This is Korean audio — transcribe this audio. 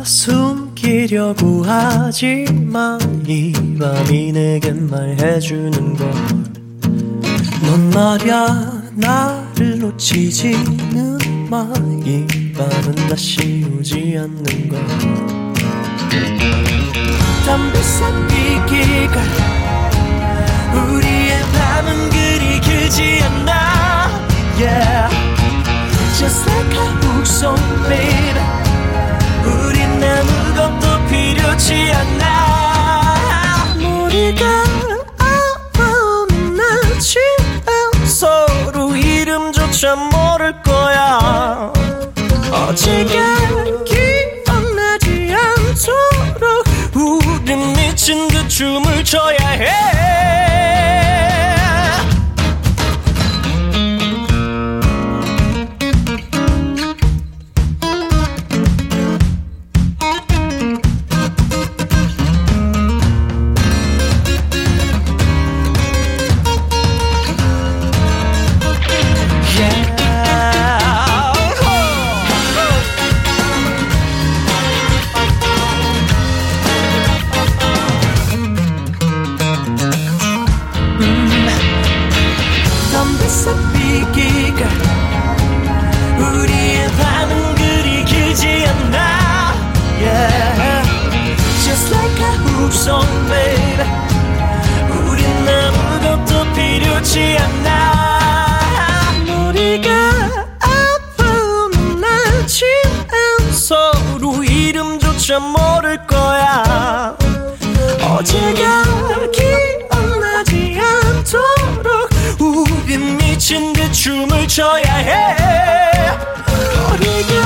숨기려고 하지만 이 밤이 내게 말해주는 걸 넌 말야 나를 놓치지는 마 이 밤은 다시 오지 않는 걸 담배꽃 피기가 우리의 밤은 그리 길지 않나 Yeah Just like a book song baby 우린 아무것도 필요치 않아 우리가 아무는 아침 서로 이름조차 모를 거야 어제가 기억나지 않도록 우린 미친 듯 춤을 춰야 해 우리의 밤은 그리 길지 않나 Yeah Just like a hoop song baby 우린 아무것도 필요치 않아 우리가 아픈 아침엔 서로 이름조차 모를 거야 어제가 기억나지 않도록 우린 미친 듯 춤을 춰야 해 우리가